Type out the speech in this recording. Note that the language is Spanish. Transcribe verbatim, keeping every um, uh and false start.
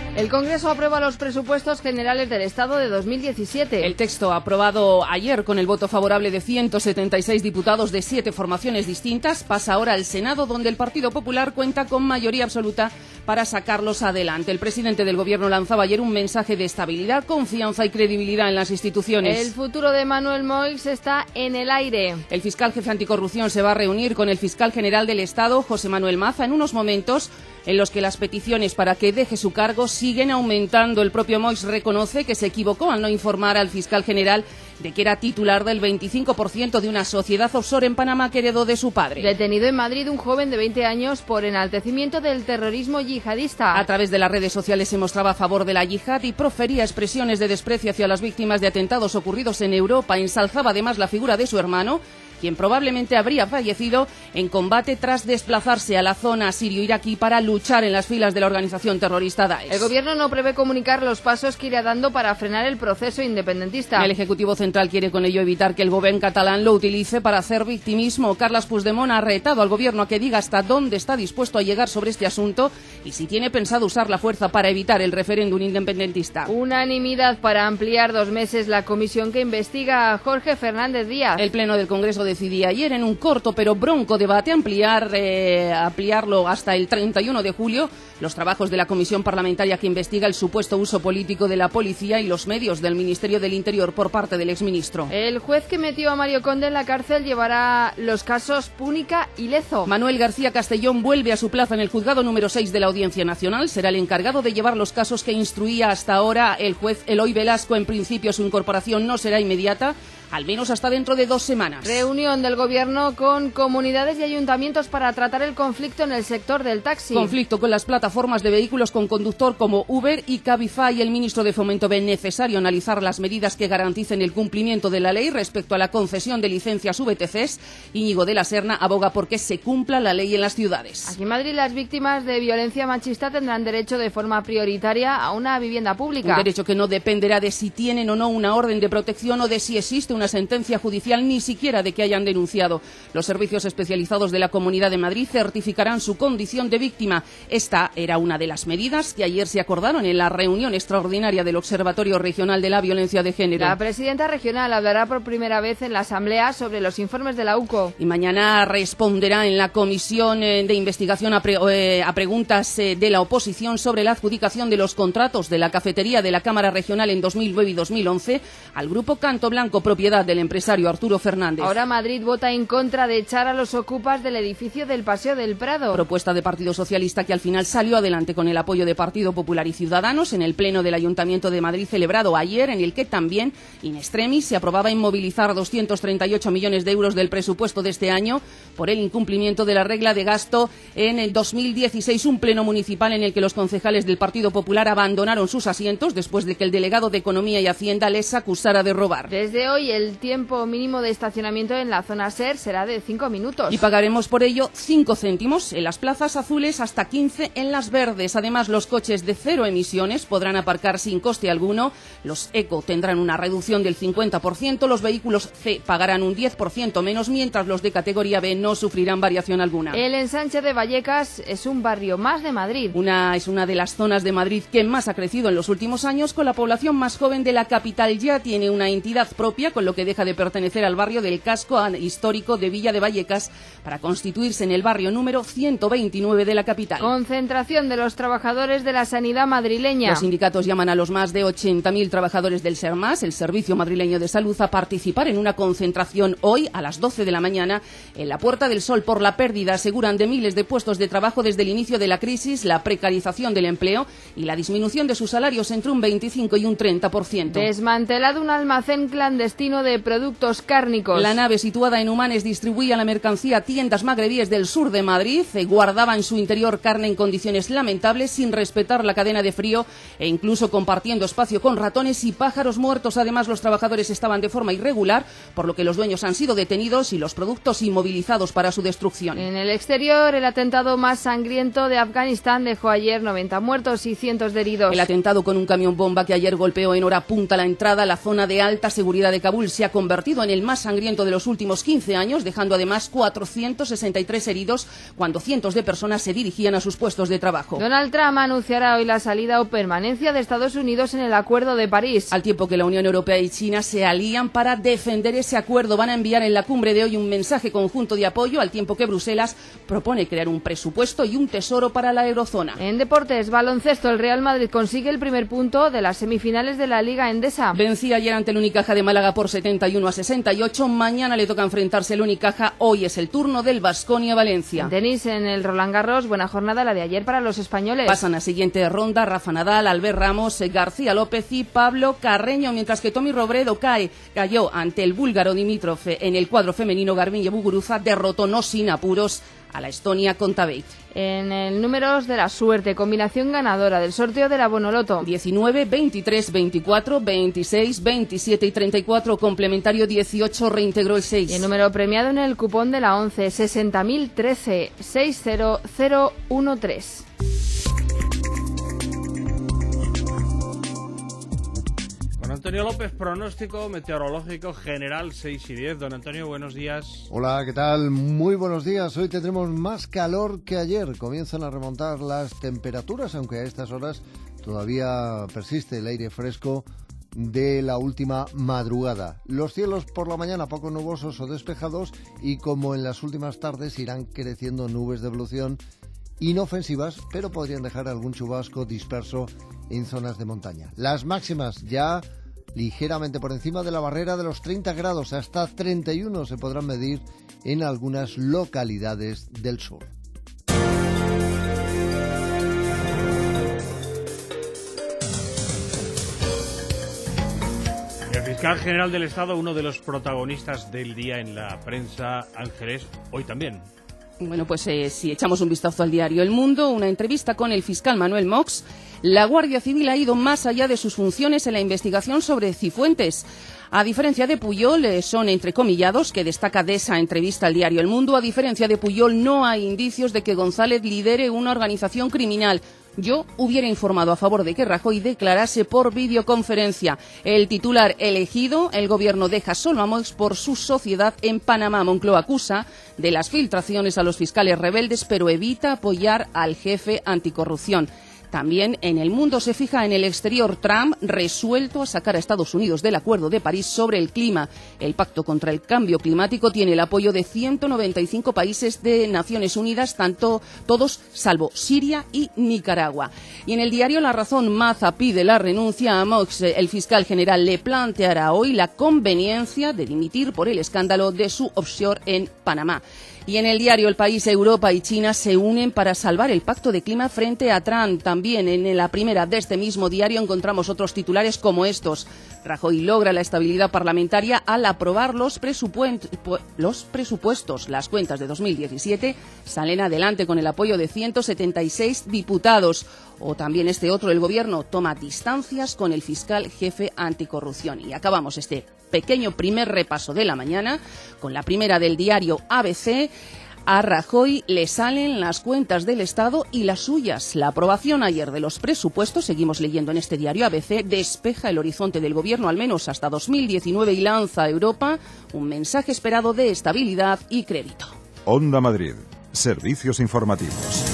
El Congreso aprueba los presupuestos generales del Estado de dos mil diecisiete. El texto, aprobado ayer con el voto favorable de ciento setenta y seis diputados de siete formaciones distintas, pasa ahora al Senado, donde el Partido Popular cuenta con mayoría absoluta para sacarlos adelante. El presidente del Gobierno lanzaba ayer un mensaje de estabilidad, confianza y credibilidad en las instituciones. El futuro de Manuel Moix está en el aire. El fiscal jefe anticorrupción se va a reunir con el fiscal general del Estado, José Manuel Maza, en unos momentos en los que las peticiones para que deje su cargo siguen aumentando. El propio Moix reconoce que se equivocó al no informar al fiscal general de que era titular del veinticinco por ciento de una sociedad offshore en Panamá que heredó de su padre. Detenido en Madrid un joven de veinte años por enaltecimiento del terrorismo yihadista. A través de las redes sociales se mostraba a favor de la yihad y profería expresiones de desprecio hacia las víctimas de atentados ocurridos en Europa. Ensalzaba además la figura de su hermano, quien probablemente habría fallecido en combate tras desplazarse a la zona sirio-iraquí para luchar en las filas de la organización terrorista Daesh. El Gobierno no prevé comunicar los pasos que irá dando para frenar el proceso independentista. El Ejecutivo Central quiere con ello evitar que el Gobierno catalán lo utilice para hacer victimismo. Carles Puigdemont ha retado al Gobierno a que diga hasta dónde está dispuesto a llegar sobre este asunto y si tiene pensado usar la fuerza para evitar el referéndum independentista. Unanimidad para ampliar dos meses la comisión que investiga a Jorge Fernández Díaz. El Pleno del Congreso de decidí ayer en un corto pero bronco debate ampliar eh, ampliarlo hasta el treinta y uno de julio los trabajos de la comisión parlamentaria que investiga el supuesto uso político de la policía y los medios del Ministerio del Interior por parte del exministro. El juez que metió a Mario Conde en la cárcel llevará los casos Púnica y Lezo. Manuel García Castellón vuelve a su plaza en el juzgado número seis de la Audiencia Nacional. Será el encargado de llevar los casos que instruía hasta ahora el juez Eloy Velasco. En principio su incorporación no será inmediata, al menos hasta dentro de dos semanas. Reunión del Gobierno con comunidades y ayuntamientos para tratar el conflicto en el sector del taxi. Conflicto con las plataformas de vehículos con conductor como Uber y Cabify. El ministro de Fomento ve necesario analizar las medidas que garanticen el cumplimiento de la ley respecto a la concesión de licencias V T Cs. Íñigo de la Serna aboga porque se cumpla la ley en las ciudades. Aquí en Madrid las víctimas de violencia machista tendrán derecho de forma prioritaria a una vivienda pública. Un derecho que no dependerá de si tienen o no una orden de protección o de si existe una sentencia judicial, ni siquiera de que hayan denunciado. Los servicios especializados de la Comunidad de Madrid certificarán su condición de víctima. Esta era una de las medidas que ayer se acordaron en la reunión extraordinaria del Observatorio Regional de la Violencia de Género. La presidenta regional hablará por primera vez en la Asamblea sobre los informes de la U C O. Y mañana responderá en la Comisión de Investigación a, pre, eh, a preguntas eh, de la oposición sobre la adjudicación de los contratos de la cafetería de la Cámara Regional en dos mil nueve y dos mil once al Grupo Canto Blanco, propiedad del empresario Arturo Fernández. Ahora Madrid vota en contra de echar a los ocupas del edificio del Paseo del Prado. Propuesta de Partido Socialista que al final salió adelante con el apoyo de Partido Popular y Ciudadanos en el Pleno del Ayuntamiento de Madrid celebrado ayer, en el que también, in extremis, se aprobaba inmovilizar doscientos treinta y ocho millones de euros del presupuesto de este año por el incumplimiento de la regla de gasto en el dos mil dieciséis, un pleno municipal en el que los concejales del Partido Popular abandonaron sus asientos después de que el delegado de Economía y Hacienda les acusara de robar. Desde hoy el tiempo mínimo de estacionamiento en la zona SER será de cinco minutos. Y pagaremos por ello cinco céntimos en las plazas azules, hasta quince en las verdes. Además, los coches de cero emisiones podrán aparcar sin coste alguno. Los eco tendrán una reducción del cincuenta por ciento. Los vehículos C pagarán un diez por ciento menos, mientras los de categoría B no sufrirán variación alguna. El ensanche de Vallecas es un barrio más de Madrid. Una es una de las zonas de Madrid que más ha crecido en los últimos años, con la población más joven de la capital. Ya tiene una entidad propia, con lo que deja de pertenecer al barrio del casco histórico de Villa de Vallecas para constituirse en el barrio número ciento veintinueve de la capital. Concentración de los trabajadores de la sanidad madrileña. Los sindicatos llaman a los más de ochenta mil trabajadores del SERMAS, el Servicio Madrileño de Salud, a participar en una concentración hoy a las doce de la mañana en la Puerta del Sol por la pérdida, aseguran, de miles de puestos de trabajo desde el inicio de la crisis, la precarización del empleo y la disminución de sus salarios entre un veinticinco y un treinta por ciento. Desmantelado un almacén clandestino de productos cárnicos. La nave, situada en Humanes, distribuía la mercancía a tiendas magrebíes del sur de Madrid. Guardaba en su interior carne en condiciones lamentables, sin respetar la cadena de frío e incluso compartiendo espacio con ratones y pájaros muertos. Además, los trabajadores estaban de forma irregular, por lo que los dueños han sido detenidos y los productos inmovilizados para su destrucción. En el exterior, el atentado más sangriento de Afganistán dejó ayer noventa muertos y cientos de heridos. El atentado con un camión bomba que ayer golpeó en hora punta la entrada a la zona de alta seguridad de Kabul Seúl se ha convertido en el más sangriento de los últimos quince años, dejando además cuatrocientos sesenta y tres heridos cuando cientos de personas se dirigían a sus puestos de trabajo. Donald Trump anunciará hoy la salida o permanencia de Estados Unidos en el Acuerdo de París. Al tiempo que la Unión Europea y China se alían para defender ese acuerdo, van a enviar en la cumbre de hoy un mensaje conjunto de apoyo, al tiempo que Bruselas propone crear un presupuesto y un tesoro para la eurozona. En deportes, baloncesto, el Real Madrid consigue el primer punto de las semifinales de la Liga Endesa. Vencía ayer ante el Unicaja de Málaga por setenta y uno a sesenta y ocho. Mañana le toca enfrentarse el Unicaja. Hoy es el turno del Baskonia Valencia. En tenis, en el Roland Garros, buena jornada la de ayer para los españoles. Pasan a siguiente ronda Rafa Nadal, Albert Ramos, García López y Pablo Carreño, mientras que Tommy Robredo cae, cayó ante el búlgaro Dimitrov. En el cuadro femenino, Garbiñe Muguruza derrotó no sin apuros a la Estonia Kontaveit. En el números de la suerte, combinación ganadora del sorteo de la Bonoloto. diecinueve, veintitrés, veinticuatro, veintiséis, veintisiete y treinta y cuatro, complementario dieciocho, reintegró el seis. Y el número premiado en el cupón de la once, sesenta mil trece, seis cero cero uno tres. Antonio López, pronóstico meteorológico general seis y diez. Don Antonio, buenos días. Hola, ¿qué tal? Muy buenos días. Hoy tendremos más calor que ayer. Comienzan a remontar las temperaturas, aunque a estas horas todavía persiste el aire fresco de la última madrugada. Los cielos por la mañana poco nubosos o despejados y, como en las últimas tardes, irán creciendo nubes de evolución inofensivas, pero podrían dejar algún chubasco disperso en zonas de montaña. Las máximas ya ligeramente por encima de la barrera de los treinta grados, hasta treinta y uno se podrán medir en algunas localidades del sur. El fiscal general del Estado, uno de los protagonistas del día en la prensa, Ángeles, hoy también. Bueno, pues eh, si echamos un vistazo al diario El Mundo, una entrevista con el fiscal Manuel Mox, la Guardia Civil ha ido más allá de sus funciones en la investigación sobre Cifuentes. A diferencia de Puyol, eh, son entrecomillados, que destaca de esa entrevista al diario El Mundo, a diferencia de Puyol no hay indicios de que González lidere una organización criminal. Yo hubiera informado a favor de que Rajoy declarase por videoconferencia. El titular elegido, el gobierno deja solo a Mox por su sociedad en Panamá. Moncloa acusa de las filtraciones a los fiscales rebeldes, pero evita apoyar al jefe anticorrupción. También en El Mundo se fija en el exterior. Trump resuelto a sacar a Estados Unidos del Acuerdo de París sobre el clima. El pacto contra el cambio climático tiene el apoyo de ciento noventa y cinco países de Naciones Unidas, tanto todos salvo Siria y Nicaragua. Y en el diario La Razón, Maza pide la renuncia a Mox. El fiscal general le planteará hoy la conveniencia de dimitir por el escándalo de su offshore en Panamá. Y en el diario El País, Europa y China se unen para salvar el pacto de clima frente a Trump. También en la primera de este mismo diario encontramos otros titulares como estos. Rajoy logra la estabilidad parlamentaria al aprobar los, presupu- los presupuestos. Las cuentas de dos mil diecisiete salen adelante con el apoyo de ciento setenta y seis diputados. O también este otro, el gobierno toma distancias con el fiscal jefe anticorrupción. Y acabamos este pequeño primer repaso de la mañana con la primera del diario A B C. A Rajoy le salen las cuentas del Estado y las suyas. La aprobación ayer de los presupuestos, seguimos leyendo en este diario A B C, despeja el horizonte del gobierno al menos hasta dos mil diecinueve y lanza a Europa un mensaje esperado de estabilidad y crédito. Onda Madrid. Servicios informativos.